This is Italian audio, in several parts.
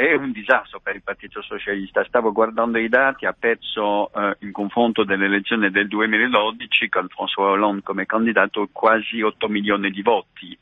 è un disastro per il Partito Socialista. Stavo guardando i dati, ha perso in confronto delle elezioni del 2012 con François Hollande come candidato quasi 8 milioni di voti,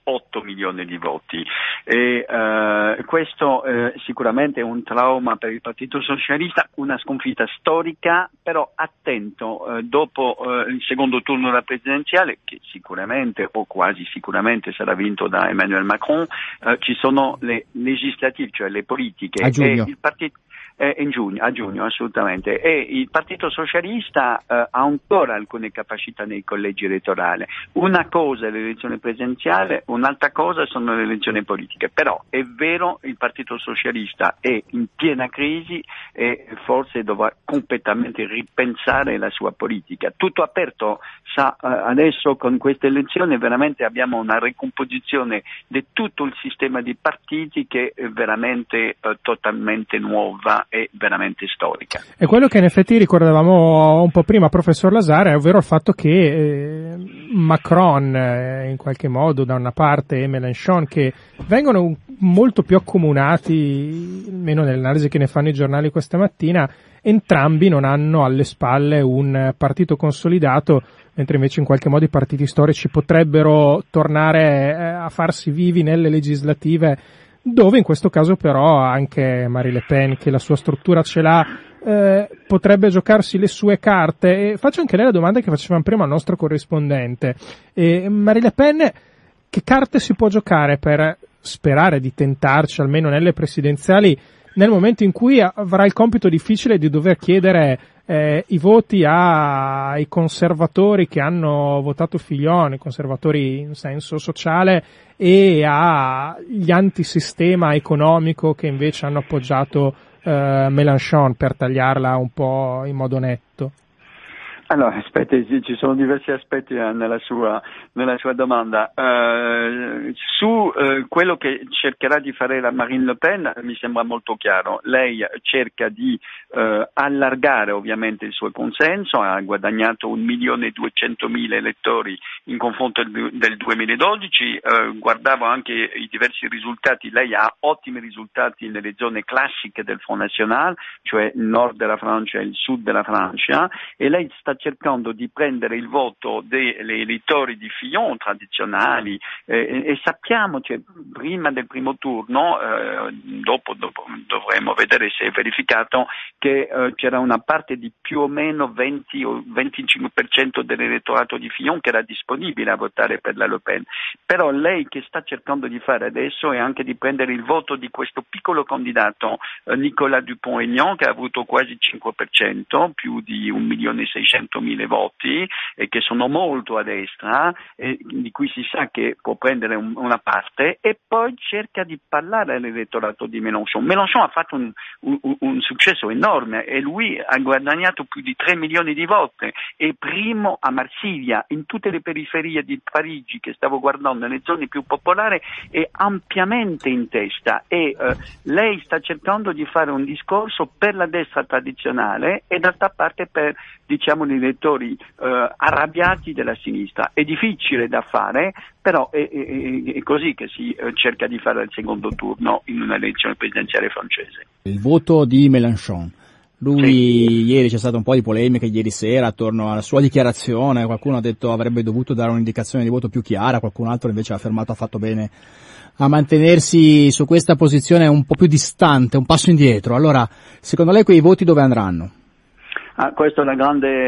e questo sicuramente è un trauma per il Partito Socialista, una sconfitta storica, però attento, dopo il secondo turno della presidenziale, che sicuramente o quasi sicuramente sarà vinto da Emmanuel Macron, ci sono le legislative, cioè le politiche, a giugno. E il partito a giugno assolutamente, e il Partito Socialista ha ancora alcune capacità nei collegi elettorali. Una cosa è l'elezione presidenziale, un'altra cosa sono le elezioni politiche, però è vero, il Partito Socialista è in piena crisi e forse dovrà completamente ripensare la sua politica. Tutto aperto, adesso con queste elezioni veramente abbiamo una ricomposizione di tutto il sistema di partiti che è veramente totalmente nuova e veramente storica. E quello che in effetti ricordavamo un po' prima, professor Lasare, ovvero il fatto che Macron in qualche modo da una parte e Mélenchon, che vengono molto più accomunati, almeno nell'analisi che ne fanno i giornali questa mattina, entrambi non hanno alle spalle un partito consolidato, mentre invece in qualche modo i partiti storici potrebbero tornare a farsi vivi nelle legislative, dove in questo caso però anche Marine Le Pen, che la sua struttura ce l'ha, potrebbe giocarsi le sue carte. E faccio anche lei la domanda che facevamo prima al nostro corrispondente. Marine Le Pen, che carte si può giocare per sperare di tentarci almeno nelle presidenziali, nel momento in cui avrà il compito difficile di dover chiedere i voti ai conservatori che hanno votato Fillon, i conservatori in senso sociale, e agli antisistema economico che invece hanno appoggiato Mélenchon, per tagliarla un po' in modo netto? Allora, aspetti, ci sono diversi aspetti nella sua domanda. Su quello che cercherà di fare la Marine Le Pen mi sembra molto chiaro. Lei cerca di allargare ovviamente il suo consenso, ha guadagnato 1.200.000 elettori in confronto del 2012, guardavo anche i diversi risultati, lei ha ottimi risultati nelle zone classiche del Front National, cioè il nord della Francia e il sud della Francia, e lei sta cercando di prendere il voto degli elettori di Fillon tradizionali, e sappiamo, cioè, prima del primo turno, dopo dovremo vedere se è verificato, che c'era una parte di più o meno 20 o 25% dell'elettorato di Fillon che era disponibile a votare per la Le Pen. Però lei che sta cercando di fare adesso è anche di prendere il voto di questo piccolo candidato, Nicolas Dupont-Aignan, che ha avuto quasi il 5%, più di 1.600.000 voti, e che sono molto a destra, di cui si sa che può prendere una parte, e poi cerca di parlare all'elettorato di Mélenchon. Mélenchon ha fatto un successo enorme e lui ha guadagnato più di 3 milioni di voti, è primo a Marsiglia, in tutte le periferie di Parigi che stavo guardando, nelle zone più popolari, è ampiamente in testa, e lei sta cercando di fare un discorso per la destra tradizionale e d'altra parte per, diciamo, gli elettori arrabbiati della sinistra. È difficile da fare, però è così che si cerca di fare al secondo turno in un'elezione presidenziale francese. Il voto di Mélenchon. Lui ieri c'è stata un po' di polemica ieri sera attorno alla sua dichiarazione, qualcuno ha detto avrebbe dovuto dare un'indicazione di voto più chiara, qualcun altro invece ha affermato ha fatto bene a mantenersi su questa posizione un po' più distante, un passo indietro. Allora, secondo lei quei voti dove andranno? Questa è la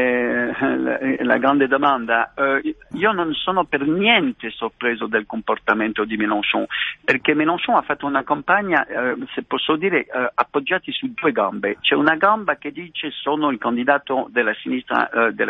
grande domanda. Io non sono per niente sorpreso del comportamento di Mélenchon, perché Mélenchon ha fatto una campagna, se posso dire, appoggiati su due gambe. C'è una gamba che dice sono il candidato della sinistra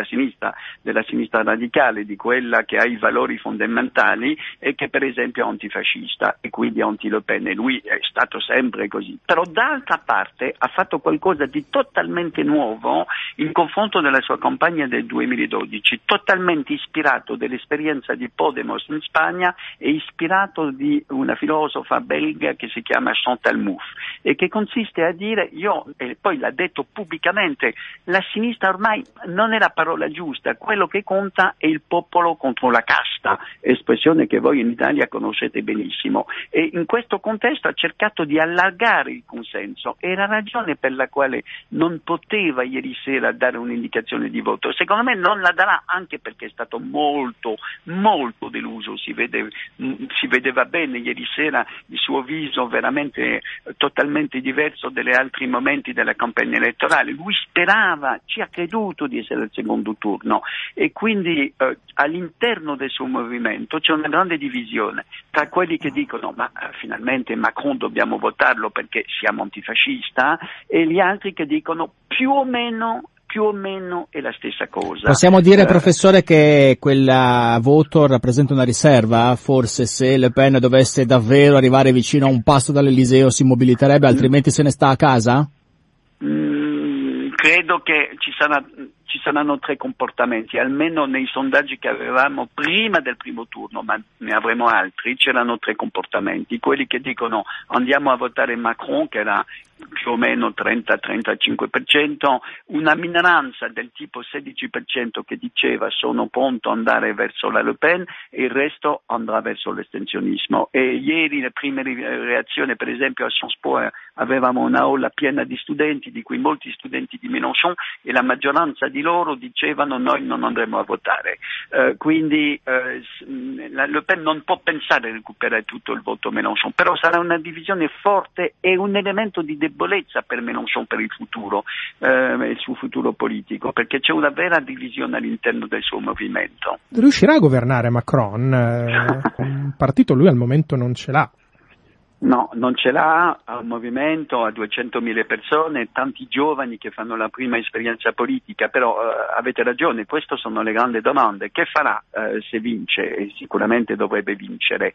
radicale, di quella che ha i valori fondamentali e che per esempio è antifascista e quindi anti-Le Pen, e lui è stato sempre così. Però d'altra parte ha fatto qualcosa di totalmente nuovo, in confronto della sua campagna del 2012, totalmente ispirato dall'esperienza di Podemos in Spagna e ispirato di una filosofa belga che si chiama Chantal Mouffe, e che consiste a dire, e poi l'ha detto pubblicamente, la sinistra ormai non è la parola giusta, quello che conta è il popolo contro la casta, espressione che voi in Italia conoscete benissimo, e in questo contesto ha cercato di allargare il consenso, e la ragione per la quale non poteva ieri sera dare un'indicazione di voto, secondo me non la darà, anche perché è stato molto molto deluso, si vedeva bene ieri sera il suo viso veramente totalmente diverso dagli altri momenti della campagna elettorale. Lui sperava, ci ha creduto di essere al secondo turno, e quindi all'interno del suo movimento c'è una grande divisione tra quelli che dicono ma finalmente Macron dobbiamo votarlo perché siamo antifascista, e gli altri che dicono più o meno è la stessa cosa. Possiamo dire, professore, che quel voto rappresenta una riserva? Forse se Le Pen dovesse davvero arrivare vicino a un passo dall'Eliseo si mobiliterebbe, altrimenti se ne sta a casa? Credo che ci saranno tre comportamenti, almeno nei sondaggi che avevamo prima del primo turno, ma ne avremo altri. C'erano tre comportamenti: quelli che dicono andiamo a votare Macron, che era più o meno 30-35%, una minoranza del tipo 16% che diceva sono pronto ad andare verso la Le Pen, e il resto andrà verso l'astensionismo. E ieri le prime reazioni, per esempio a Sciences Po, avevamo un'aula piena di studenti, di cui molti studenti di Mélenchon, e la maggioranza di loro dicevano noi non andremo a votare. Quindi la Le Pen non può pensare a recuperare tutto il voto Mélenchon, però sarà una divisione forte e un elemento di debolezza per Mélenchon per il futuro, il suo futuro politico, perché c'è una vera divisione all'interno del suo movimento. Riuscirà a governare Macron? Un partito lui al momento non ce l'ha. No, non ce l'ha, ha un movimento, ha 200.000 persone, tanti giovani che fanno la prima esperienza politica, però avete ragione, queste sono le grandi domande. Che farà se vince? E sicuramente dovrebbe vincere.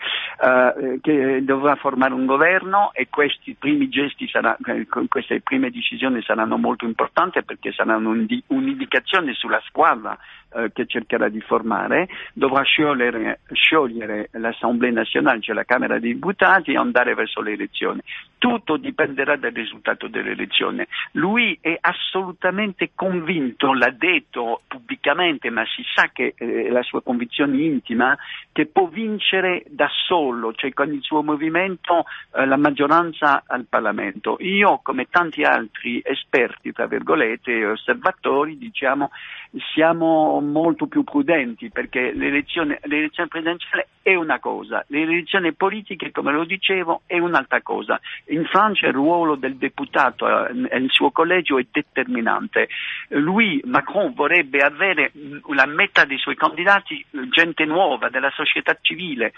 Che dovrà formare un governo, e questi primi gesti queste prime decisioni saranno molto importanti, perché saranno un'indicazione sulla squadra che cercherà di formare. Dovrà sciogliere l'Assemblée nazionale, cioè la Camera dei Deputati, e andare verso le elezioni. Tutto dipenderà dal risultato delle elezioni. Lui è assolutamente convinto, l'ha detto pubblicamente, ma si sa che è la sua convinzione intima, che può vincere da solo, cioè con il suo movimento, la maggioranza al Parlamento. Io, come tanti altri esperti, tra virgolette, osservatori, diciamo, siamo molto più prudenti, perché l'elezione presidenziale è una cosa, le elezioni politiche, come lo dicevo, è un'altra cosa. In Francia il ruolo del deputato nel suo collegio è determinante. Macron vorrebbe avere la metà dei suoi candidati gente nuova, della società civile.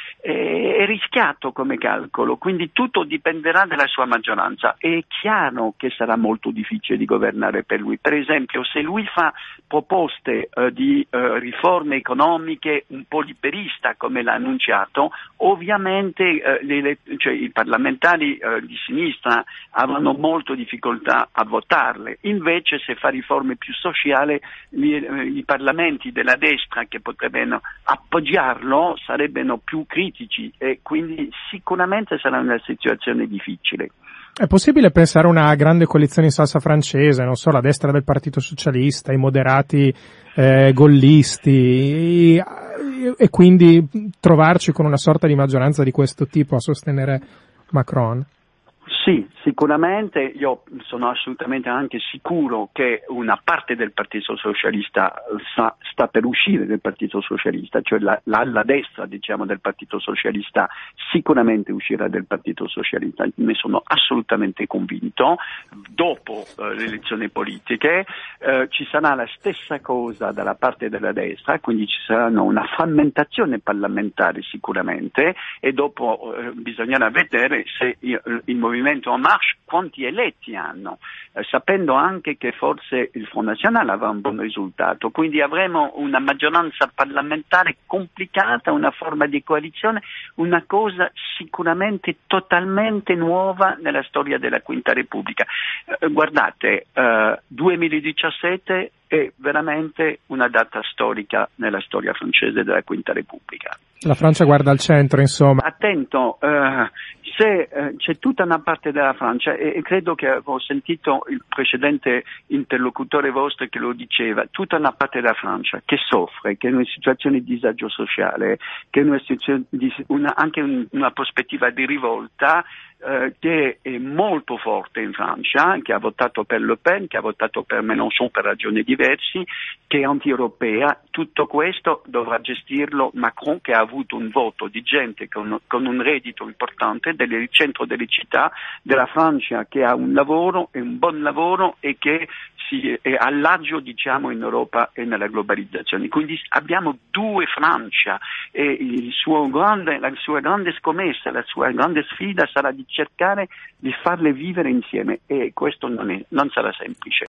È rischiato come calcolo, quindi tutto dipenderà dalla sua maggioranza. È chiaro che sarà molto difficile di governare per lui. Per esempio, se lui fa proposte di riforme economiche un po' liberista, come l'ha annunciato, ovviamente i parlamentari di sinistra avranno molto difficoltà a votarle. Invece, se fa riforme più sociali, i parlamenti della destra che potrebbero appoggiarlo sarebbero più critici, e quindi sicuramente sarà una situazione difficile. È possibile pensare a una grande coalizione in salsa francese, non so, la destra del Partito Socialista, i moderati gollisti, e quindi trovarci con una sorta di maggioranza di questo tipo a sostenere Macron? Sì, sicuramente. Io sono assolutamente anche sicuro che una parte del Partito Socialista sta per uscire del Partito Socialista, cioè la destra, diciamo, del Partito Socialista sicuramente uscirà del Partito Socialista, ne sono assolutamente convinto. Dopo le elezioni politiche ci sarà la stessa cosa dalla parte della destra, quindi ci saranno una frammentazione parlamentare sicuramente, e dopo bisognerà vedere se il movimento En Marche quanti eletti hanno, sapendo anche che forse il Front National avrà un buon risultato. Quindi avremo una maggioranza parlamentare complicata, una forma di coalizione, una cosa sicuramente totalmente nuova nella storia della Quinta Repubblica. Guardate, 2017 è veramente una data storica nella storia francese della Quinta Repubblica. La Francia guarda al centro, insomma. Attento, c'è tutta una parte della Francia, e credo che ho sentito il precedente interlocutore vostro che lo diceva, tutta una parte della Francia che soffre, che è in una situazione di disagio sociale, che è in una situazione anche una prospettiva di rivolta, che è molto forte in Francia, che ha votato per Le Pen, che ha votato per Mélenchon per ragioni diverse, che è anti-europea. Tutto questo dovrà gestirlo Macron, che ha avuto un voto di gente con un reddito importante del centro delle città della Francia, che ha un lavoro, è un buon lavoro e che è all'agio, diciamo, in Europa e nella globalizzazione. Quindi abbiamo due Francia, e la sua grande scommessa, la sua grande sfida sarà di cercare di farle vivere insieme, e questo non sarà semplice.